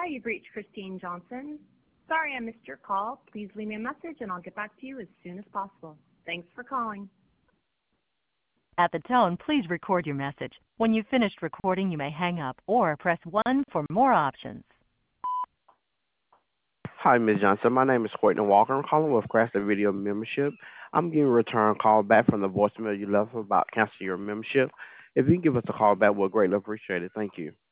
Hi, you've reached Christine Johnson. Sorry I missed your call. Please leave me a message and I'll get back to you as soon as possible. Thanks for calling. At the tone, please record your message. When you've finished recording, you may hang up or press 1 for more options. Hi, Ms. Johnson. My name is Courtney Walker. I'm calling with Craster Video Membership. I'm getting a return call back from the voicemail you left about canceling your membership. If you can give us a call back, we'll greatly appreciate it. Thank you.